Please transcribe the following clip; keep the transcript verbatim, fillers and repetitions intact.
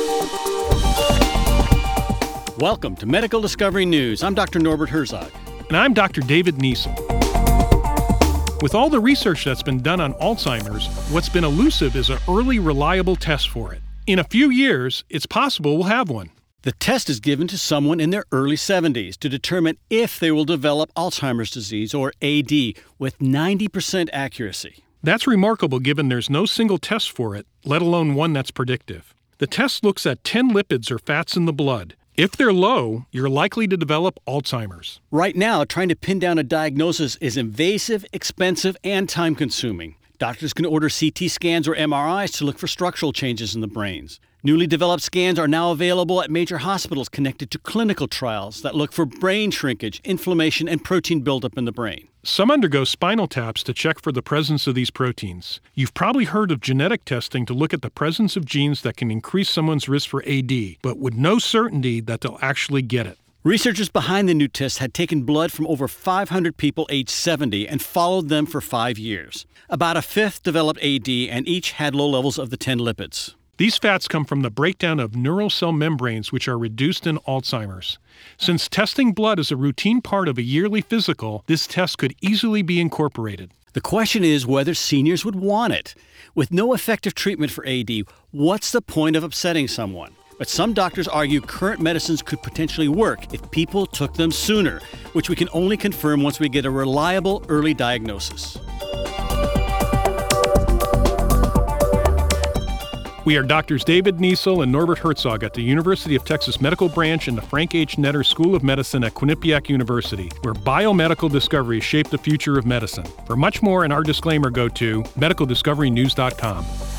Welcome to Medical Discovery News. I'm Doctor Norbert Herzog. And I'm Doctor David Niesel. With all the research that's been done on Alzheimer's, what's been elusive is an early, reliable test for it. In a few years, it's possible we'll have one. The test is given to someone in their early seventies to determine if they will develop Alzheimer's disease, or A D, with ninety percent accuracy. That's remarkable given there's no single test for it, let alone one that's predictive. The test looks at ten lipids or fats in the blood. If they're low, you're likely to develop Alzheimer's. Right now, trying to pin down a diagnosis is invasive, expensive, and time-consuming. Doctors can order C T scans or M R Is to look for structural changes in the brains. Newly developed scans are now available at major hospitals connected to clinical trials that look for brain shrinkage, inflammation, and protein buildup in the brain. Some undergo spinal taps to check for the presence of these proteins. You've probably heard of genetic testing to look at the presence of genes that can increase someone's risk for A D, but with no certainty that they'll actually get it. Researchers behind the new test had taken blood from over five hundred people aged seventy and followed them for five years. About a fifth developed A D, and each had low levels of the ten lipids. These fats come from the breakdown of neural cell membranes, which are reduced in Alzheimer's. Since testing blood is a routine part of a yearly physical, this test could easily be incorporated. The question is whether seniors would want it. With no effective treatment for A D, what's the point of upsetting someone? But some doctors argue current medicines could potentially work if people took them sooner, which we can only confirm once we get a reliable early diagnosis. We are Doctors David Niesel and Norbert Herzog at the University of Texas Medical Branch and the Frank H. Netter School of Medicine at Quinnipiac University, where biomedical discoveries shape the future of medicine. For much more and our disclaimer, go to medical discovery news dot com.